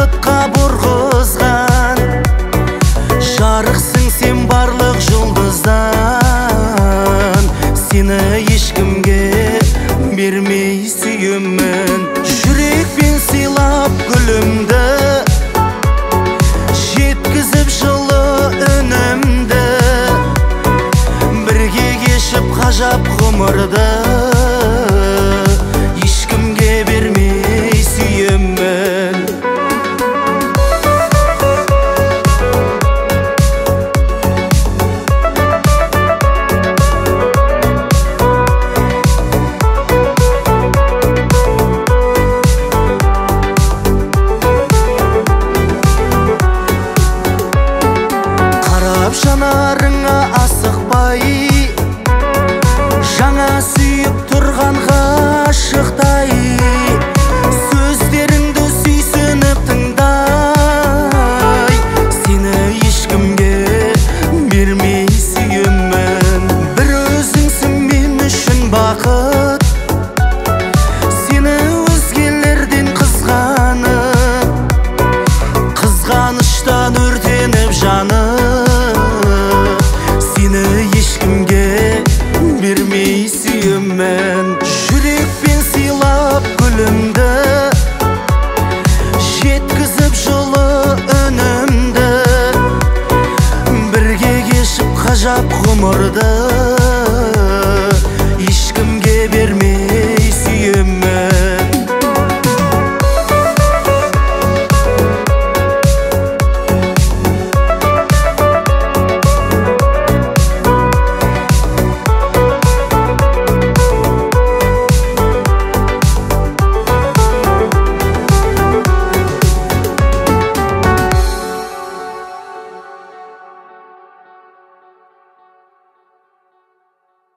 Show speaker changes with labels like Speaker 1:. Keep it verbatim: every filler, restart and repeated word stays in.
Speaker 1: бақытқа бұрғызған, жарықсың сен барлық жұлдыздан. Сені ешкімге бермей сүйемін, жүрекпен сыйлап гүлімді, жеткізіп жылы үнімді, бірге кешіп ғажап ғұмырды, ешкімге бермей сүйемін. Жанарыңа асықпай, жаңа сүйіп тұрған ғашықтай, сөздеріңді сүйсініп тыңдай, сені ешкімге бермей сүйемін. Бір өзіңсің мен үшін бақыт, сені өзгелерден қызғанып, қызғаныштан өртеніп жаным, бермей сүйемін. Жүрекпен сыйлап гүлімді, жеткізіп жылы үнімді, бірге кешіп ғажап ғұмырды,